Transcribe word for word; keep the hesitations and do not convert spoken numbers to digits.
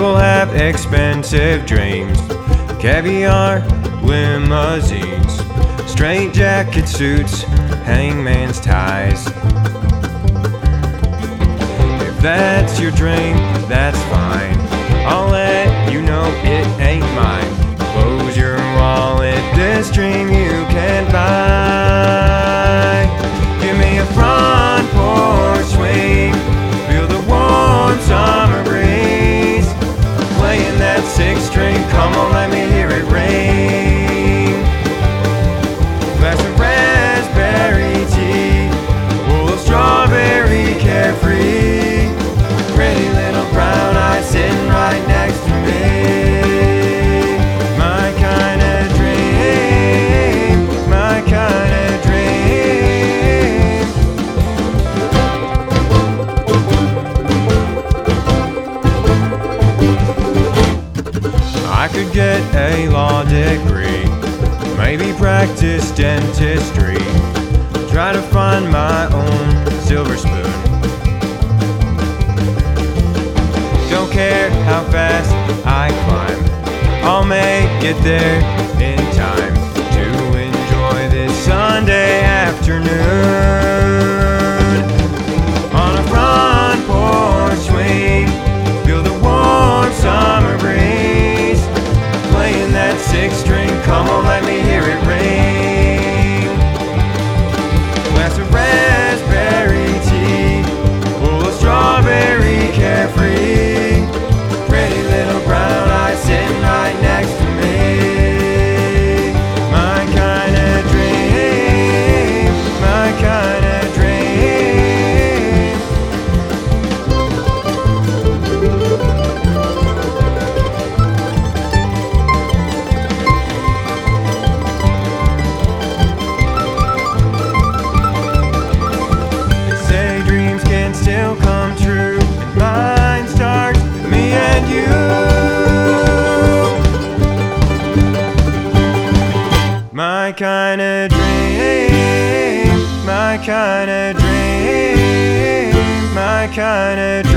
People have expensive dreams, caviar, limousines, straight jacket suits, hangman's ties. If that's your dream, that's fine. I'll let you know it ain't mine. Close your wallet, this dream you can't buy. Give me a front porch swing, feel the warm summer breeze, playing that six string, come on let me hear it ring. Glass of raspberry tea, full of strawberry carefree, pretty little brown eyes sitting right next to me. My kind of dream, my kind of dream. I could get a law degree, maybe practice dentistry, try to find my own silver spoon. Don't care how fast I climb, I'll make it there in time to enjoy this Sunday afternoon. On a front porch swing, feel the warm summer breeze, playing that six string, come on let me hear it ring. Glass of raspberry tea, full of strawberry carefree, pretty little brown eyes sitting right next to me. My kind of dream, my kind of dream. They say dreams can still come true, and mine starts with me and you. My kind of dream, my kind of dream, my kind of dream.